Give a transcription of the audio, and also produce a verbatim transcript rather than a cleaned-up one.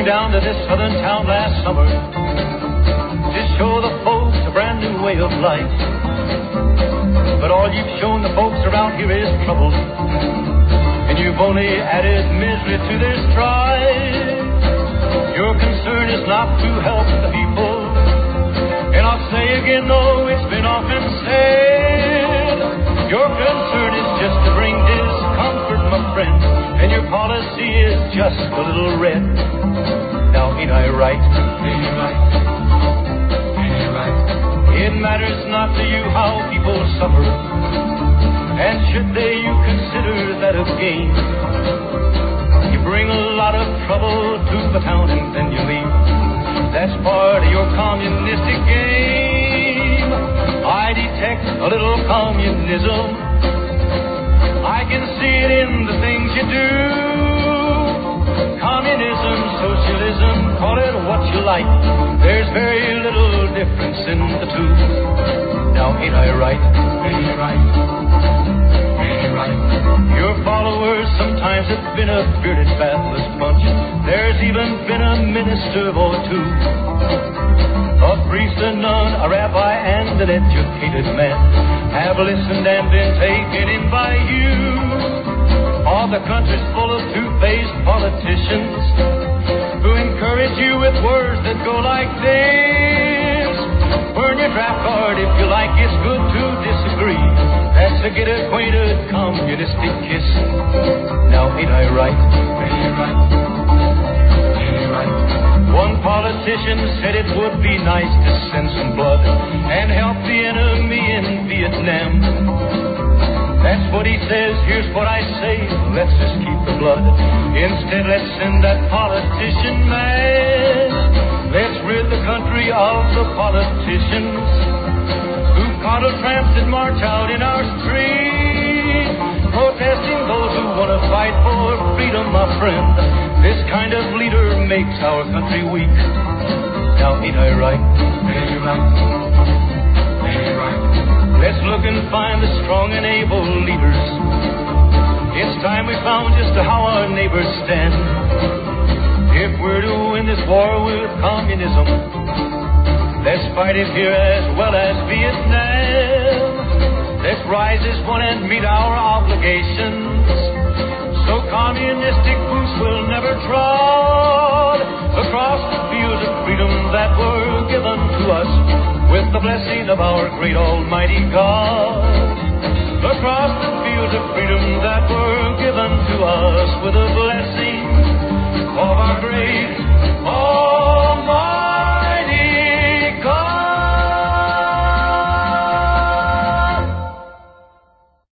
me down to this southern town last summer to show the folks a brand new way of life. But all you've shown the folks around here is trouble, and you've only added misery to their strife. Your concern is not to help the people, and I'll say again, though it's been often said, your concern is just to bring discomfort, my friend, and your policy is just a little red. Now ain't I right? Ain't you right? Ain't you right? It matters not to you how people suffer, and should they, you consider that a gain. You bring a lot of trouble to the town and then you leave. That's part of your communistic game. I detect a little communism. I can see it in the things you do. Communism, socialism, call it what you like. There's very little difference in the two. Now ain't I right? Ain't you right? Ain't you right? Your followers sometimes have been a bearded, fathless bunch. There's even been a minister or two, a priest, a nun, a rabbi, and an educated man have listened and been taken in by you. All the country's full of two-faced politicians who encourage you with words that go like this: burn your draft card if you like, it's good to disagree. That's a get acquainted communistic kiss. Now ain't I right? Ain't you right? Ain't you right? One politician said it would be nice to send some blood and help the enemy in Vietnam. That's what he says, here's what I say: let's just keep the blood. Instead, let's send that politician mad. Let's rid the country of the politicians who coddle tramps and march out in our street, protesting those who want to fight for freedom, my friend. This kind of leader makes our country weak. Now ain't I right? Ain't you right? Ain't you right? Let's look and find the strong and able leaders. It's time we found just how our neighbors stand. If we're to win this war with communism, let's fight it here as well as Vietnam. Let's rise as one and meet our obligations, so communistic boots will never trod across the fields of freedom that were given to us with the blessing of our great almighty God. Across the fields of freedom that were given to us with a